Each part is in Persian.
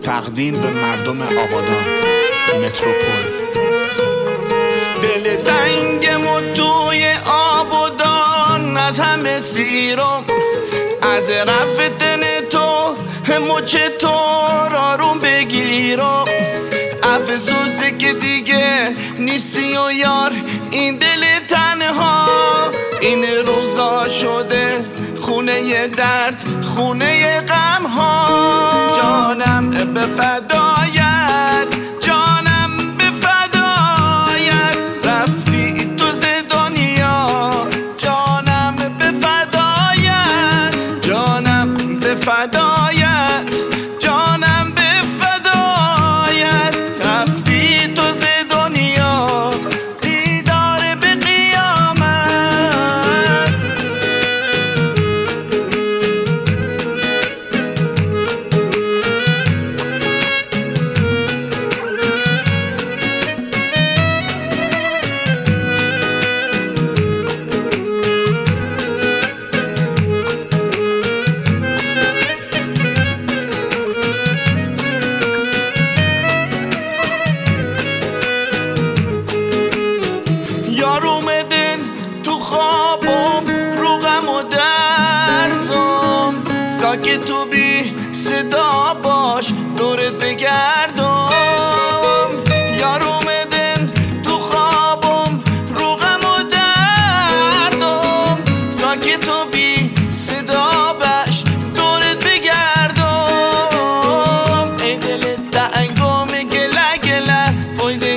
تقدیم به مردم آبادان متروپول. دل تنگم و توی آبادان از همه سیرم، از رفتن تو مچ تو آروم بگیرم. افسوسه که دیگه نیستی و یار این دل تنها، این روزا شده خونه درد، خونه غم ها. جانم به فدایت، جانم به فدایت، رفتی تو ز دنیا. جانم به فدایت، جانم به فدایت، جانم به فدایت، رفتی تو ز دنیا. دیدار به قیامت. یار اومدن تو خوابم، رو غم و دردم، ساکت تو بی صدا باش دورت بگردم. یار اومدن تو خوابم، رو غم و دردم، ساکت تو بی صدا باش دورت بگردم. ای دل تنگم گله گله فایده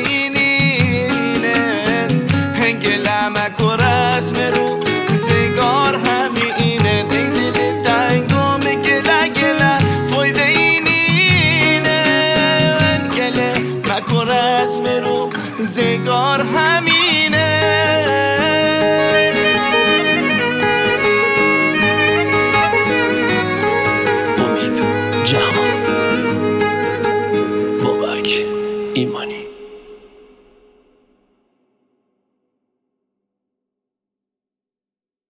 مکو رسم رو زگار همینه. ای دل تنگم گله گله فایده اینه، گله مکو رسم رو زگار همینه. امید جهان، بابک ایمانی.